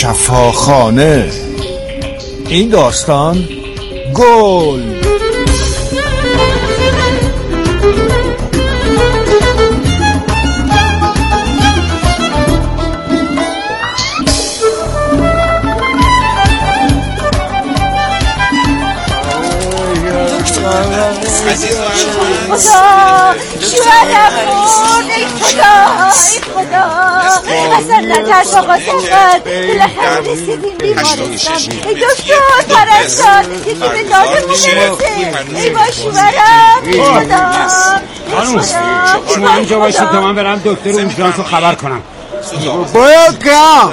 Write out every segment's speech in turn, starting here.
شفاخانه. این داستان گل. خدا شوهرم مرد. ای خدا ای خدا اصلا نترس آقا سفر بالاخره رسیدیم بیمارستان. ای دکتر پرستار یکی به دادمون برسه. ای با شوهرم. ای خدا شما اینجا باشید تا من برم دکتر اورژانس رو خبر کنم. باید کام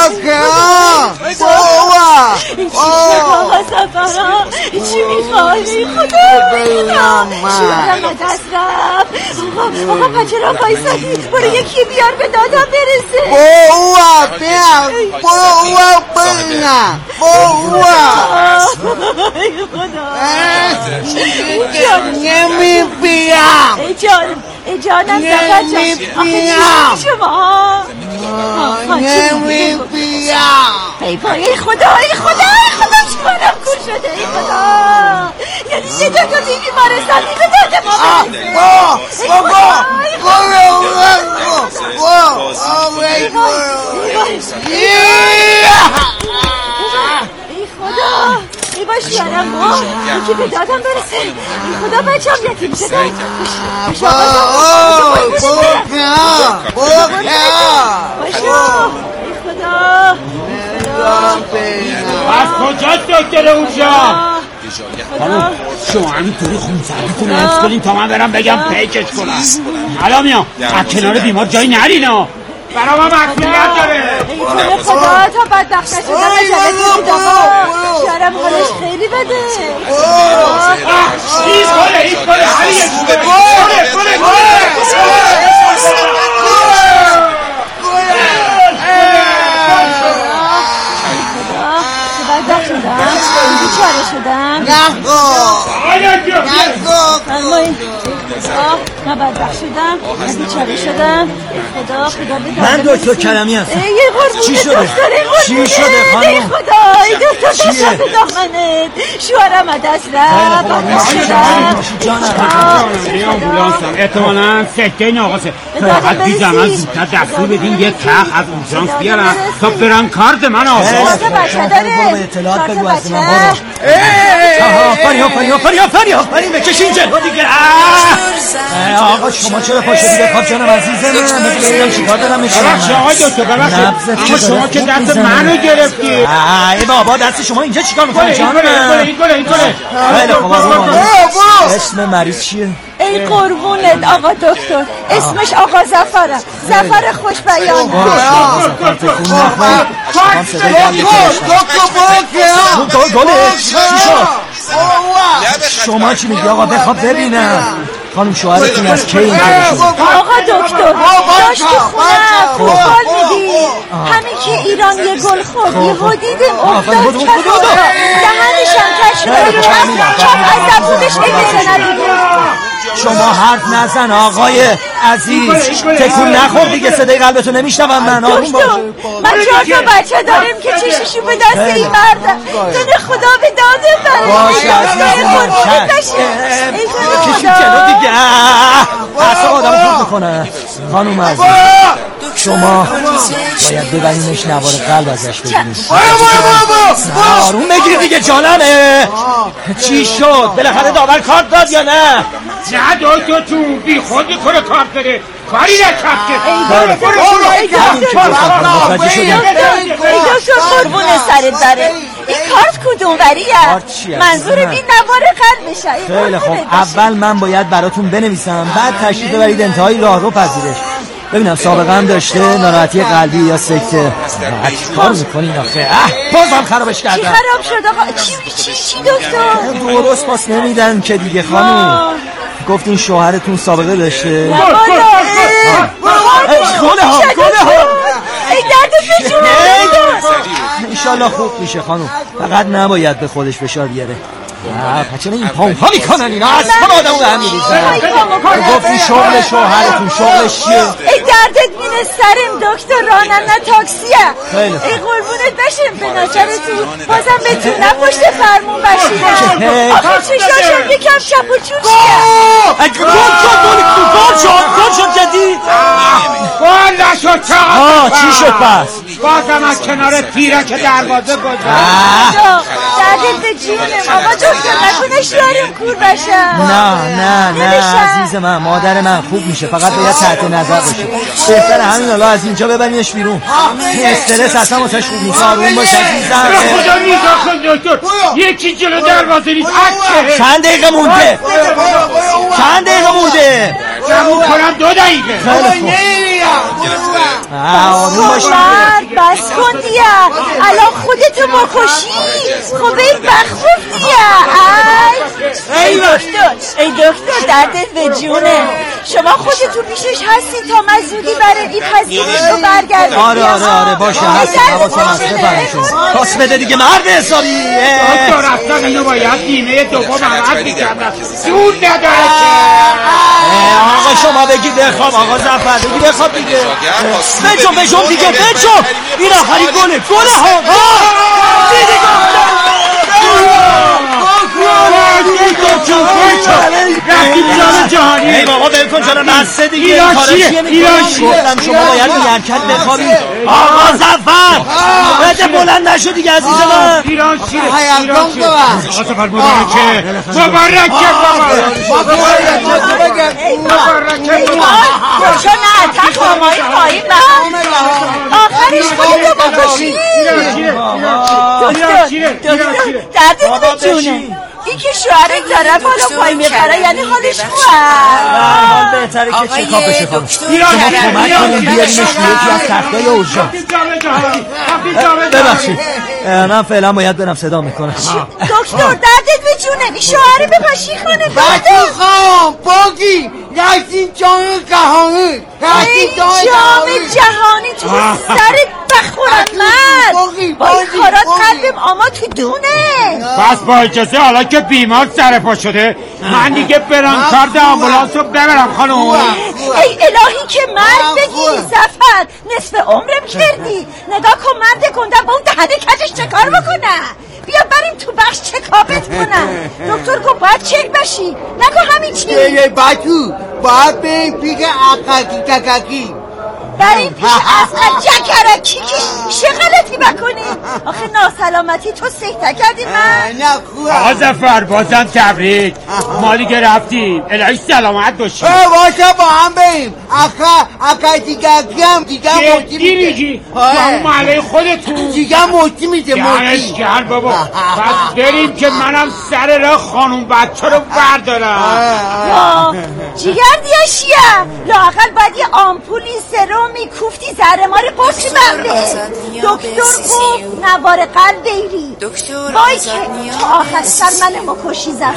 آقا سفرا چی میخوایی خدا؟ شوهرم از دست رفت. آقا پچرا بایستادی برو یکی بیار به دادم برسه. ای خدا نمیبیم. ای جانم سفر جان آخه چی شما؟ نمیبیم. ای خدا چی کنم کور شده. ای خدا یعنی یه دکتر توی بیمارستانی به داده ما ای خدا ای با شوهرم ما یکی به دادم برسه. ای خدا بچم یتیم شده. از کجاست دکتر اونجا؟ شما همینطوری خونسردیتون رو حفظ کنین تا من برم بگم پیکش کنم. حالا میام از کنار بیمار جایی نرینا. برام هم اکمیت داره. ای خدا تا بدبخت نشدم به جلسه داما. شوهرم حالش خیلی بده. ایز کنه حالیه شدم من بدبخت شدم بیچاره شدم. خدا من دکتر کلمی هستم. چی شده؟ چی شده خانم؟ ای خدا ای دکتر داشتم به دامنت. شوهرم از دست رفت. آمبولانسم احتمالا سکه ناقصه. فقط بیزم من زودتر دستور بدین یه تخت از اورژانس بیارم تا برن کارد من آزاد. بچه داره اطلاعات بگو از من آفرین بکشین جلو دیگه. آقا شما چرا پاشو دیگه کاب جانم عزیز من بگیرم چیکار دارم میکنم. آقای دکتر ببخشید اما شما که دست منو گرفتی. ای بابا دست شما اینجا چیکار میکنی جانم؟ این گله خیلی خوب اسم مریض چیه؟ ای قربونت آقا دکتر اسمش آقا زفره. زفر خوش بیان. شما چی میگی آقا بخواب ببینم. خانم شوهرتون از کی اینجا شده؟ آقا دکتر داشت تو خونم خوبال میدی همین که ایران یه گل خورد یهو دیدیم افتاد کفا دهنشم کشمه کف از زبونش نمیشه ندیده. شما حرف نزن آقای عزیز. تکون نخور دیگه صدای قلبتو نمیشنوم من. من 4 تا بچه داریم که چششو به دست این مردم. دل خدا به داده من. باشه عزیزم کشید جلو دیگه. اصلا آدم خود میکنه. خانوم عزیز شما باید ببرینش نوار قلب ازش بگیرید. آروم بگیر دیگه جانمه. چی شد؟ بالاخره داور کارت داد یا نه؟ نه دکتر تو بی خود میکنه کارت داره کاری نکرد که. ای دکتر قربون سرت داره. این کارت کدوم وریه؟ منظور این نوار قلبشه. خیلی خوب اول من باید براتون بنویسم بعد تشریف ببرید انتهای راهرو پذیرش. ببینم سابقه هم داشته ناراحتی قلبی یا سکته. کار میکنین آخه بازم خرابش کردم. چی خراب شد آقا؟ چی دکتر؟ درست پاس نمیدن که دیگه خانم. گفتین شوهرتون سابقه داشته. گله ها ای درد پیشون. انشالله خوب میشه خانم. فقط نباید به خودش فشار بیاره. چرا این پامپا میکنن اینا؟ اصلا آدمو به هم میریزن. گفتی شغل شوهرتون شغلش چیه؟ ای دردت مینه سرم دکتر راننده تاکسیه. خیلی ای قربونت بشم به ناچارتون بازم بهتون نپشت فرمون بشینه. آخه چشاشم یکم چپ و چور چیه؟ گل شد جدی؟ گل نشد چقدر چی شد پس؟ بازم از کنار تیره که دروازه گذاشت. دردت به جونم آقا دکتر نکنش یارم کور بشم. نه عزیز من مادر من خوب میشه، فقط باید تحت نظر باشه. بهتر همین حالا از اینجا ببریمش بیرون. استرس اصلا واسش خوب نیست. آروم باش عزیزم. خدا نگاه کن دکتر، یکی جلو دروازه نیست. چند دقیقه مونده؟ تموم کنم 2 دقیقه. آروم باش. بس کن دیا الان خودتو بکشی. خب این بخوف دیا. ای دکتر دردت به جونه. شما خودتون پیشش هستین تا من زودی برای این پذیرش رو برگردم. آره باشه هستیم. حواسم هست بفرمایید. پاس بده دیگه مرد حسابی. دکتر رفتم اینو باید بیمه دوم عوض می‌کردم. سود نداره آقا شما بگی بخواب. آقا ظفر بگی بخواب دیگه. بجو دیگه بجو. این آخری گله ها. دیدی جهانی. ای بابا بلکن چرا بسته دیگه. ایران گفتم شما باید میرکت بخوابید. آقا ظفر بده بلند نشو دیگه عزیز من. ایران چیه؟ آقا ظفر مبارکه چون نه تخمایی پایین آخرش خودتو بکشی. دکتر دردت به جونه. این که شوهرت داره بالا پای میبره یعنی حالش خوبه. حال بهتره که چکاپش کنم. شما کمک کنیم بیارینش یکی از تختای اورژانس. ببخشید من فعلا باید برم صدا میکنم. دکتر دردت به جونه. این شوهر بپاشی خانه بچه خواهم باگی یکین جام جهانی. جام جهانی تو سرت بخورم من. با این کارات قلبم اما تو دونه. پس با اجازه حالا که بیمار سر پا شده من دیگه برم کارد آمبولانس رو ببرم خانم. ای الهی که مرد بگیری ظفر. نصف عمرم کردی. نگاه کن من دکندم با اون دهنه کجش چه کار بکنه. بیا بریم تو بخش چکاپت کنم. دکتر گفت باید چک بشی. نگو همین چی بچو باید بریم پیش اقاقی بریم پیش اصلا جکرکی که چه غلطی بکنیم. آخه ناسلامتی تو سیحته کردی من. آقا ظفر بازم تبریک. ما دیگه رفتیم. الهی سلامت باشی. باشه با هم بریم. اقا دیگه موتی میگی با اون محله خودتون دیگه موتی میده. یعنیش گرد بابا. پس بریم که منم سر راه خانوم بچه رو بردارم. جیگر دیشیه لااقل باید یه آمپولی سرم میکوفتی زهر مار قطی بنده. دکتر گفت نوار قلب بیری. وای که تا آخر سر من مکشی زفر.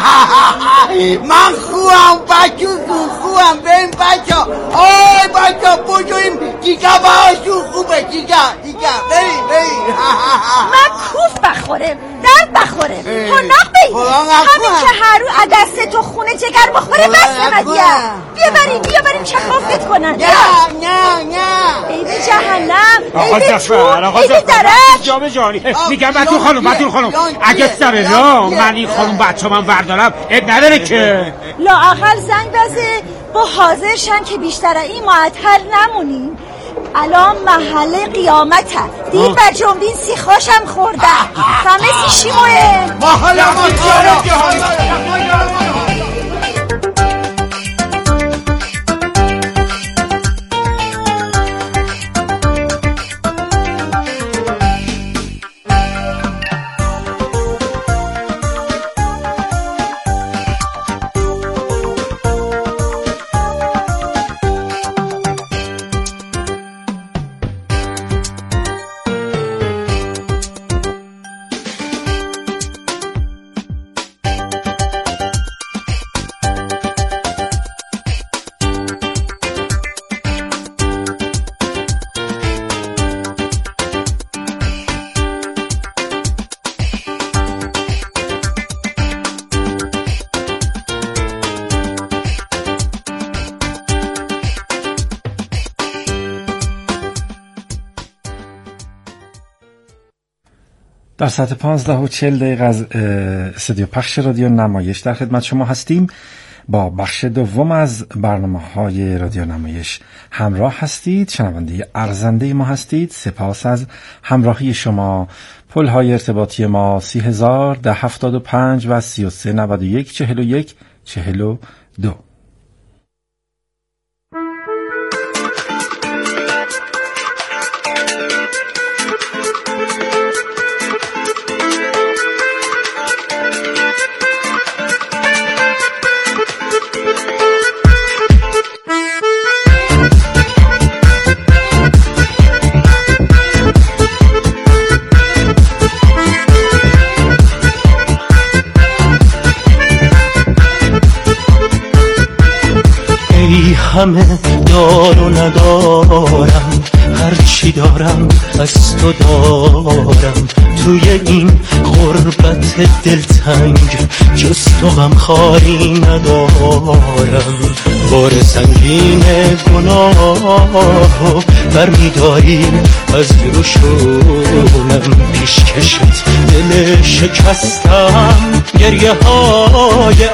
من خوام بچه خوام. بریم بچه آی بچه بجویم دیگه باشون خوبه. دیگه بریم من کوف بخورم درد بخورم پناق بیم. همین که هر رو عدسته تو خونه جگر بخوره بس نمدیم. بیا بریم چکافت کنن. نه ای به جهنم. آقا ظفر ای به درک جام جهانی. میگم بطور خانم اگه سر راه من این خانوم بچه من بردارم اب نداره که لااقل زنگ بزه با حاضر شن که بیشتر این معطل نمونیم. الان محله قیامته. دیر بر جنبین سیخاشم خورده. همه سیشیموه محله در ساعت 15:40 از استودیو پخش رادیو نمایش در خدمت شما هستیم. با بخش دوم از برنامه‌های رادیو نمایش همراه هستید. شنونده ارزنده ما هستید. سپاس از همراهی شما. پل‌های ارتباطی ما 30,075 و 3391 41 42. همه دار و ندارم، هرچی دارم از تو دارم. توی این غربت دلتنگ جز تو غمخواری ندارم. بار سنگین گناهو برمیداری از روشونم. پیشکشت دل شکستم، گریه های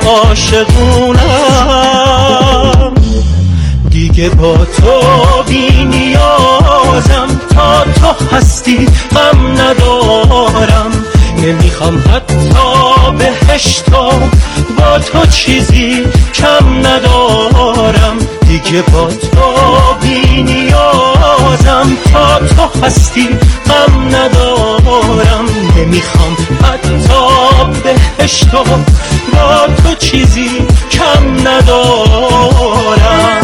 عاشقونم. دیگه با تو بی نیازم، تا تو هستی غم ندارم. نمیخوام حتی بهشتو، با تو چیزی کم ندارم. دیگه با تو بی نیازم، تا تو هستی غم ندارم. نمیخوام حتی بهشتو، با تو چیزی کم ندارم.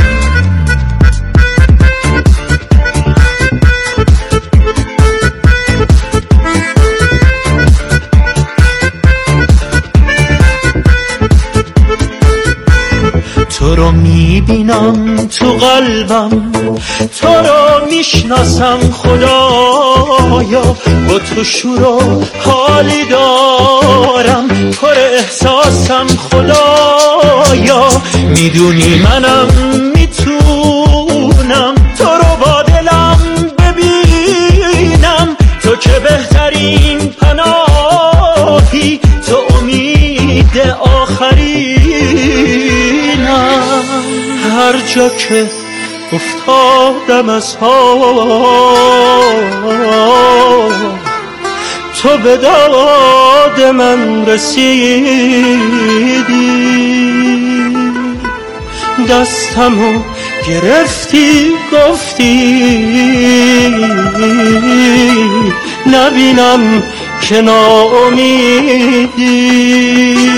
تو رو میبینم تو قلبم، تو رو میشناسم خدایا. با تو شور و حالی دارم، پر احساسم خدایا. میدونی منم میتونم تو رو با دلم ببینم. تو که بهترین پناهی، تو امید آخرینم. هر جا که افتادم از پا، تو به داد من رسیدی. دستمو گرفتی گفتی نبینم که ناامیدی.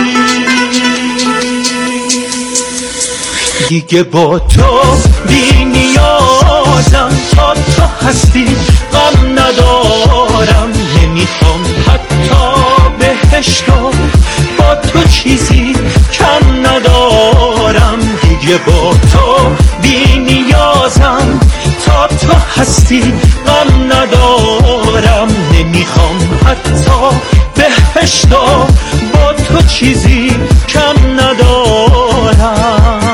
دیگه با تو بی نیازم، تا تو هستی غم ندارم. نمیخوام حتی بهشتو، با تو چیزی کم ندارم. دیگه با تو بی نیازم، تا تو هستی غم ندارم. نمیخوام حتی بهشتو، با تو چیزی کم ندارم.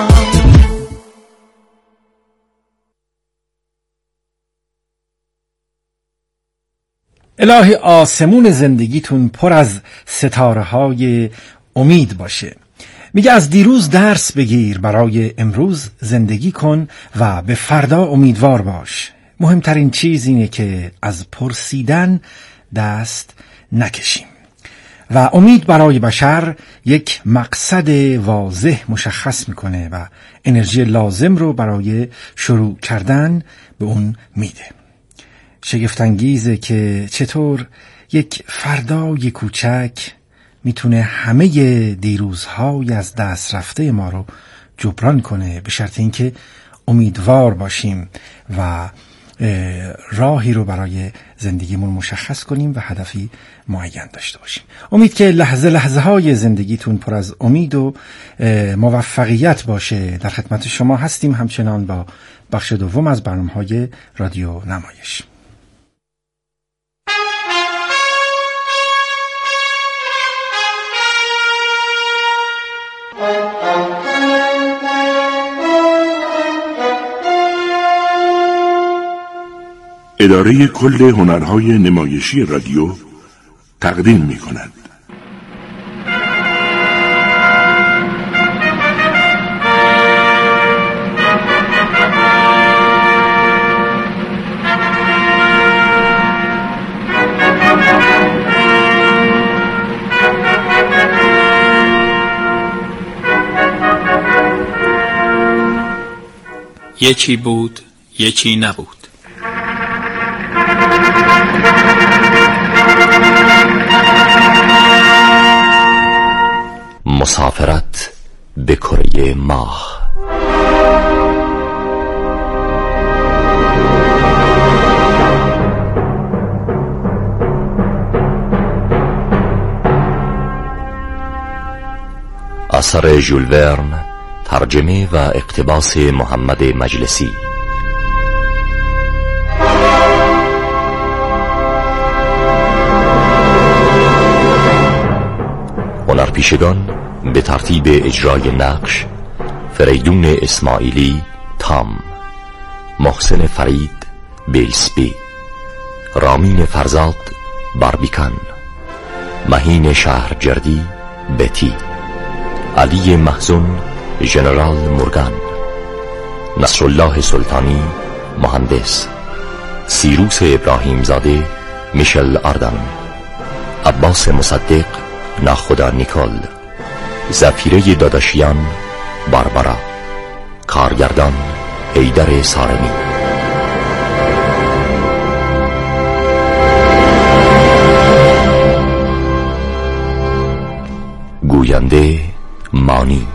الهی آسمون زندگیتون پر از ستاره‌های امید باشه. میگه از دیروز درس بگیر، برای امروز زندگی کن و به فردا امیدوار باش. مهمترین چیز اینه که از پرسیدن دست نکشیم. و امید برای بشر یک مقصد واضح مشخص میکنه و انرژی لازم رو برای شروع کردن به اون میده. شگفت‌انگیزه که چطور یک فردای کوچک میتونه همه دیروزهای از دست رفته ما رو جبران کنه، به شرط اینکه امیدوار باشیم و راهی رو برای زندگیمون مشخص کنیم و هدفی معین داشته باشیم. امید که لحظه لحظه های زندگیتون پر از امید و موفقیت باشه. در خدمت شما هستیم همچنان با بخش دوم از برنامه‌های رادیو نمایش. اداره کل هنرهای نمایشی رادیو تقدیم می‌کند. یکی بود، یکی نبود. مسافرت به کره ماه. اثر ژول ورن، ترجمه و اقتباس محمد مجلسی. هنرپیشگان به ترتیب اجرای نقش: فریدون اسماعیلی تام، محسن فرید بیلسبی، رامین فرزاد باربیکان، مهین شهرجردی بتی، علی محزون ژنرال مورگان، نصرالله سلطانی مهندس، سیروس ابراهیم زاده میشل آردن، عباس مصدق ناخدا نیکول، زفیره داداشیان باربارا، کارگردان حیدر سارمی. گوینده مانی.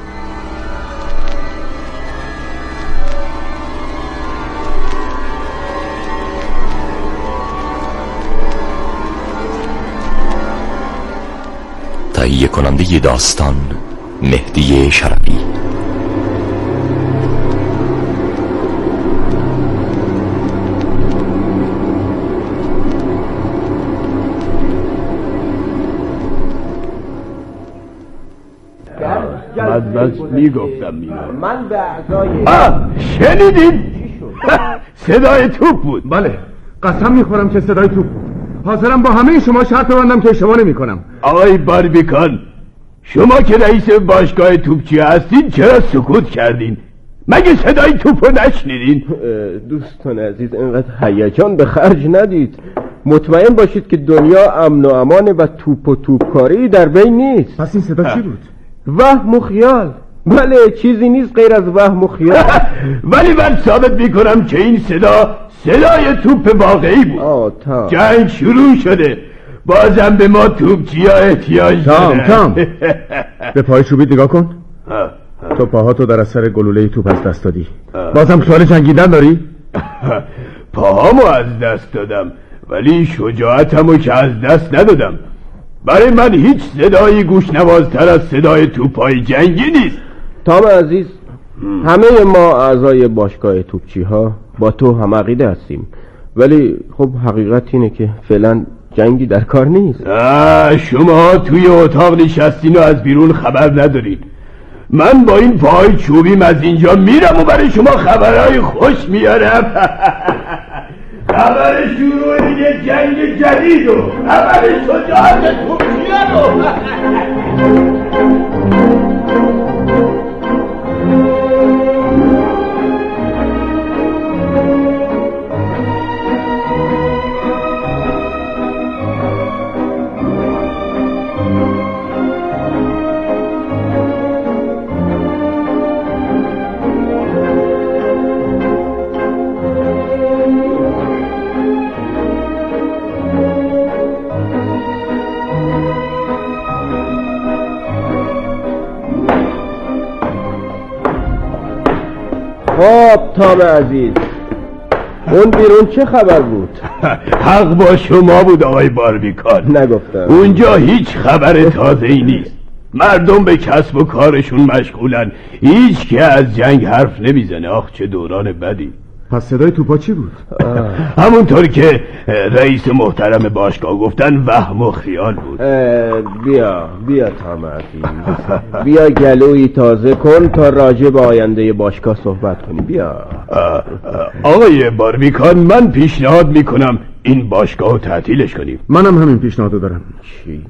تهیه کننده داستان مهدی شرفی. بس میگفتم من به اعضای شنیدین؟ صدای توپ بود. بله، قسم میخورم که صدای توپ بود. حاضرم با همه شما شرط ببندم که اشتباه نمی‌کنم. آقای باربیکان، شما که رئیس باشگاه توپچی هستین چرا سکوت کردین؟ مگه صدای توپو نشنیدین؟ دوستان عزیز، اینقدر هیجان به خرج ندید. مطمئن باشید که دنیا امن و امانه و توپ و توپکاری در بین نیست. پس این صدا چی بود؟ وهم و خیال. بله، چیزی نیست غیر از وهم و خیال. ولی من ثابت میکنم که این صدای توپ واقعی بود. جنگ شروع شده، بازم به ما توپچی ها احتیاج داره. تام به پای چوبید نگاه کن. تو پاهاتو در اثر گلوله توپ از دست دادی. بازم خیال جنگیدن داری؟ پاهامو از دست دادم، ولی شجاعتمو که از دست ندادم. برای من هیچ صدایی گوشنوازتر از صدای توپای جنگی نیست. تام عزیز، همه ما اعضای باشگاه توپچی ها با تو هم عقیده هستیم، ولی خب حقیقت اینه که فعلا جنگی در کار نیست. شما توی اتاق نشستین و از بیرون خبر ندارین. من با این پای چوبیم از اینجا میرم و برای شما خبرهای خوش میارم. خبر شروع یه جنگ جدید و خبر شجاعت توپچی‌ها رو. خب تام عزیز، اون بیرون چه خبر بود؟ حق با شما بود آقای باربیکان. نگفتم اونجا هیچ خبر تازه‌ای نیست. مردم به کسب و کارشون مشغولن. هیچ که از جنگ حرف نمیزنه. آخ چه دوران بدی. پس صدای توپا چی بود؟ همونطور که رئیس محترم باشگاه گفتن وهم و خیال بود. بیا طامعتی، بیا گلوی تازه کن تا راجع به آینده باشگاه صحبت کنی. بیا. آقای باربیکان، من پیشنهاد میکنم این باشگاه رو تعطیلش کنیم. منم همین پیشنهادو دارم. چی؟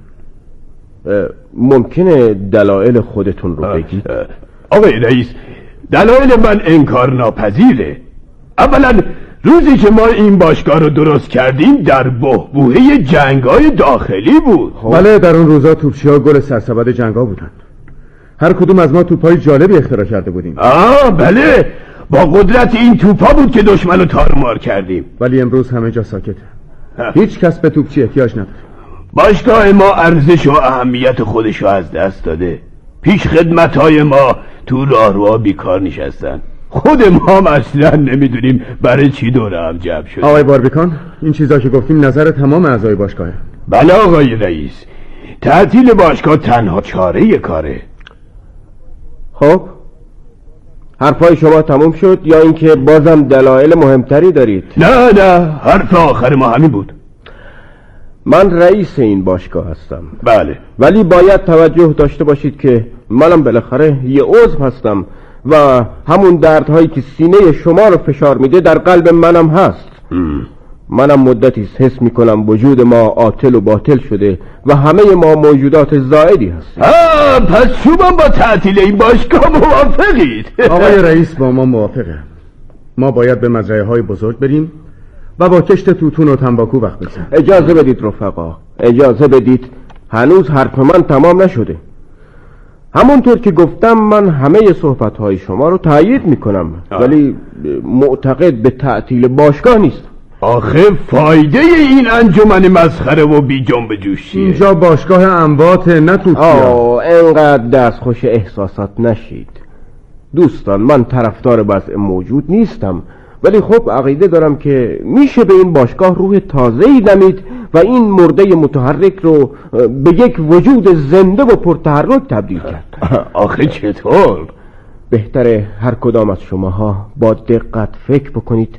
ممکنه دلایل خودتون رو بگید؟ آقای رئیس، دلایل من انکار ناپذیره. اولا روزی که ما این باشگاه رو درست کردیم در بحبوحه جنگای داخلی بود. بله، در اون روزا توپچی‌ها گل سرسبد جنگا بودن. هر کدوم از ما توپای جالبی اختراع کرده بودیم. بله، با قدرت این توپا بود که دشمن رو تارمار کردیم. ولی امروز همه جا ساکته. هیچ کس به توپچی احتیاج نداره. باشگاه ما ارزش و اهمیت خودش رو از دست داده. پیش خدمت‌های ما تو راهروها بیکار نشستن. خود ما هم اصلا نمیدونیم برای چی دوره هم جمع شد. آقای باربیکان، این چیزا که گفتیم نظر تمام اعضای باشگاهه. بله آقای رئیس، تعطیل باشگاه تنها چاره کاره. خب حرفای شما تموم شد یا اینکه بازم دلایل مهمتری دارید؟ نه، حرف آخر ما همین بود. من رئیس این باشگاه هستم. بله، ولی باید توجه داشته باشید که منم بالاخره یه عضو هستم و همون دردهایی که سینه شما رو فشار میده در قلب منم هست. منم مدتی حس میکنم وجود ما عاطل و باطل شده و همه ما موجودات زائدی هستیم. پس شما با تعطیل این باشگاه موافقید؟ آقای رئیس با ما موافقه. ما باید به مزرعه های بزرگ بریم و با کشت توتون و تنباکو وقت بزنیم. اجازه بدید رفقا، اجازه بدید. هنوز حرف من تمام نشده. همونطور که گفتم من همه صحبت‌های شما رو تایید میکنم، ولی معتقد به تعطیل باشگاه نیستم. آخه فایده این انجمن مسخره و بی جنب جوش چیه؟ اینجا باشگاه اموات نه توپچی‌ها. انقدر دستخوش احساسات نشید دوستان. من طرفدار وضع موجود نیستم، ولی خب عقیده دارم که میشه به این باشگاه روح تازه‌ای دمید و این مرده متحرک رو به یک وجود زنده و پرتحرک تبدیل کرد. آخه چطور؟ بهتره هر کدام از شماها با دقت فکر بکنید.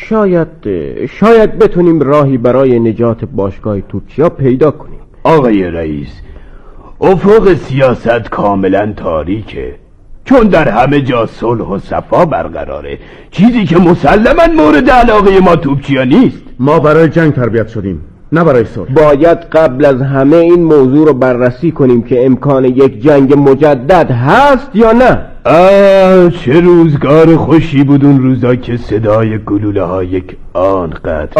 شاید بتونیم راهی برای نجات باشگاه توپچی‌ها پیدا کنیم. آقای رئیس، افق سیاست کاملا تاریکه، چون در همه جا صلح و صفا برقراره، چیزی که مسلماً مورد علاقه ما توپچی‌ها نیست. ما برای جنگ تربیت شدیم، نه برای صلح. باید قبل از همه این موضوع رو بررسی کنیم که امکان یک جنگ مجدد هست یا نه. چه روزگار خوشی بود اون روزا که صدای گلوله ها یک آن قطع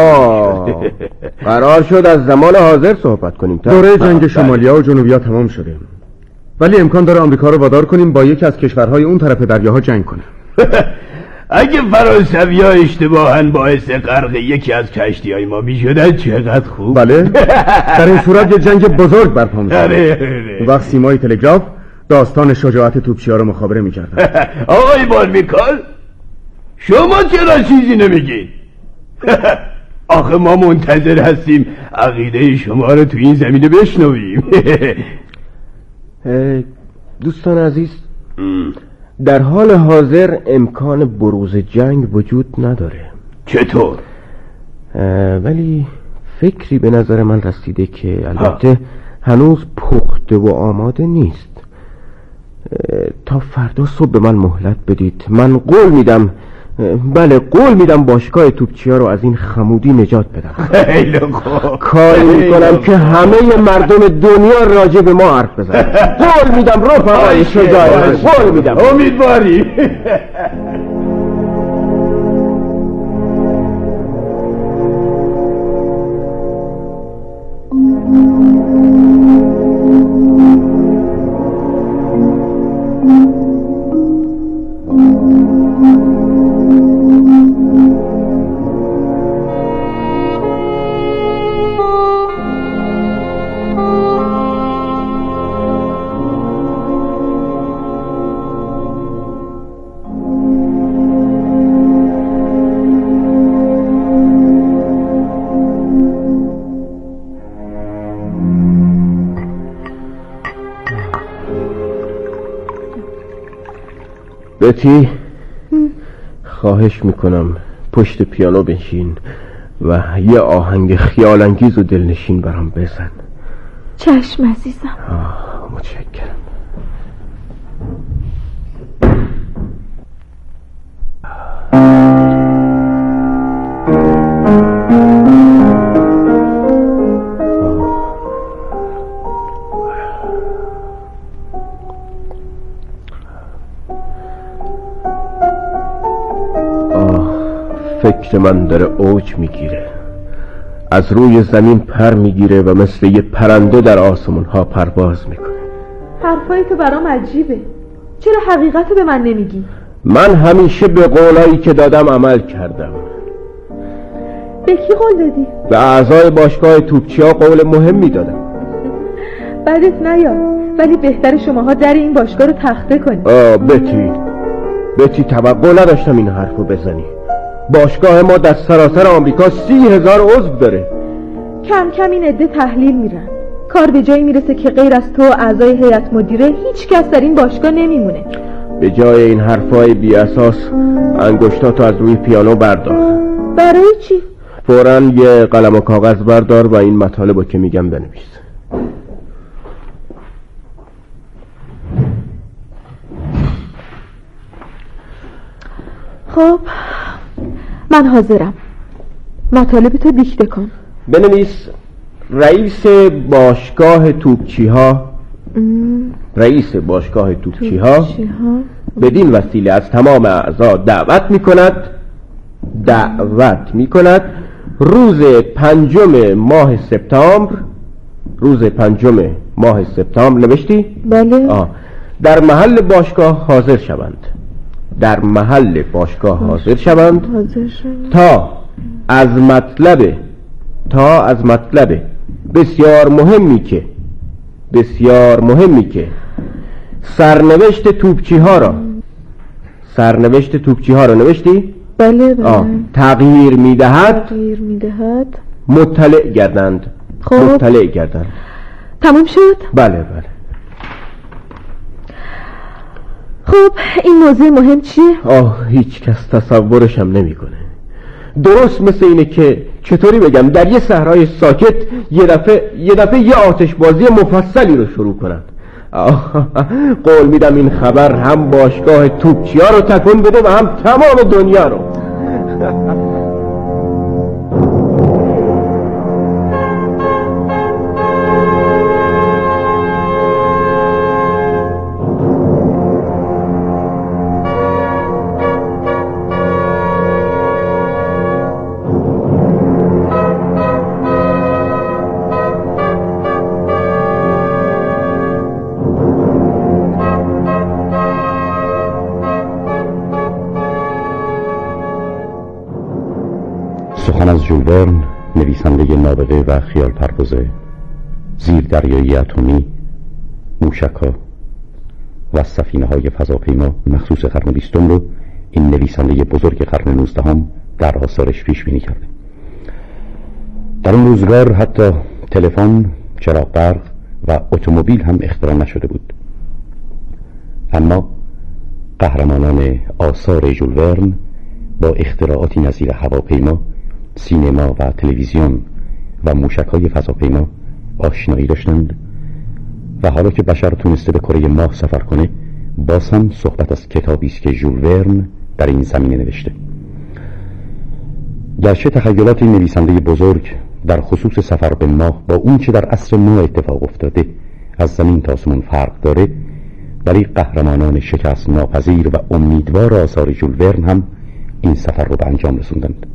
قرار شد از زمان حاضر صحبت کنیم. دوره جنگ شمالیا و جنوبیا تمام شده، ولی امکان داره آمریکا رو وادار کنیم با یکی از کشورهای اون طرف دریاها جنگ کنه. اگه فرانسوی‌ها اشتباهاً باعث غرق یکی از کشتی‌های ما می‌شدن چقدر خوب. بله، در این صورت یه جنگ بزرگ برپا می‌شد. وقت سیمای تلگراف داستان شجاعت توپچی‌ها رو مخابره می‌کردن. آقای باربیکان، شما چرا چیزی نمیگید؟ آخه ما منتظر هستیم عقیده شما رو تو این زمینه بشنویم. دوستان عزیز، در حال حاضر امکان بروز جنگ وجود نداره. چطور؟ ولی فکری به نظر من رسیده که البته هنوز پخته و آماده نیست. تا فردا صبح به من مهلت بدید. من قول میدم، بله قول میدم باشگاه توپچی‌ها رو از این خمودی نجات بدم. کاری میکنم که همه مردم دنیا راجع به ما حرف بزنن. قول میدم رفقای شجاع، قول میدم. امیدواری. بتی، خواهش میکنم پشت پیانو بنشین و یه آهنگ خیالانگیز و دلنشین برام بزن. چشم عزیزم. متشکرم. فکر من داره اوج میگیره، از روی زمین پر میگیره و مثل یه پرنده در آسمون ها پرواز میکنه. حرفای تو برام عجیبه، چرا حقیقتو به من نمیگی؟ من همیشه به قولایی که دادم عمل کردم. به کی قول دادی؟ به اعضای باشگاه توپچی‌ها قول مهمی دادم. بدت نیاد، ولی بهتر شماها در این باشگاه رو تخته کنی. بتی توقع نداشتم این حرفو بزنی. باشگاه ما در سراسر آمریکا 30,000 عضو داره. کم کم این عده تحلیل میرن، کار به جایی میرسه که غیر از تو اعضای هیئت مدیره هیچ کس در این باشگاه نمیمونه. به جای این حرفای بی اساس انگشتاتو از روی پیانو بردار. برای چی؟ فوراً یه قلم و کاغذ بردار و این مطالبو که میگم بنویس. خب من حاضرم. مطالب تو دیکته کن. بنویس رئیس باشگاه توپچی‌ها بدین وسیله از تمام اعضا دعوت میکند روز 5 ماه سپتامبر نوشتی؟ بله. در محل باشگاه حاضر شوند تا از مطلب بسیار مهمی که سرنوشت توپچی‌ها را نوشتی؟ بله. تغییر میدهد مطلع گردند. تموم شد؟ بله. خب این موضوع مهم چیه؟ هیچ کس تصورش هم نمیکنه. درست مثل اینه که چطوری بگم در یه صحرای ساکت یه دفعه یه آتشبازی مفصلی رو شروع کنند. قول میدم این خبر هم باشگاه توپچی‌ها رو تکون بده و هم تمام دنیا رو. سخن از ژول ورن، نویسنده نابغه و خیال پرداز زیردریایی اتمی، موشک‌ها و سفینه‌های فضاپیما مخصوص قرن 20 رو این نویسنده بزرگ قرن 19 در آثارش پیش بینی کرده. در اون روزگار حتی تلفن، چراغ برق و اتومبیل هم اختراع نشده بود. اما قهرمانان آثار ژول ورن با اختراعاتی نظیر هواپیما، سینما و تلویزیون و موشک‌های فضاپیما آشنایی داشتند و حالا که بشر تونسته به کره ماه سفر کنه، باز هم صحبت از کتابی است که ژول ورن در این زمینه نوشته. گرچه تخیلات این نویسنده بزرگ در خصوص سفر به ماه با اون چه در عصر ما اتفاق افتاده از زمین تا آسمون فرق داره، ولی قهرمانان شکست ناپذیر و امیدوار آثار ژول ورن هم این سفر رو به انجام رسوندند.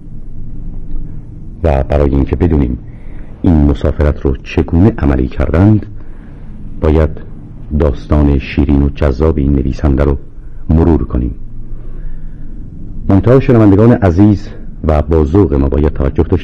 و برای اینکه بدونیم این مسافرت رو چگونه عملی کردند، باید داستان شیرین و جذاب این نویسنده رو مرور کنیم. منتها شنوندگان عزیز و با ذوق ما باید توجه داشته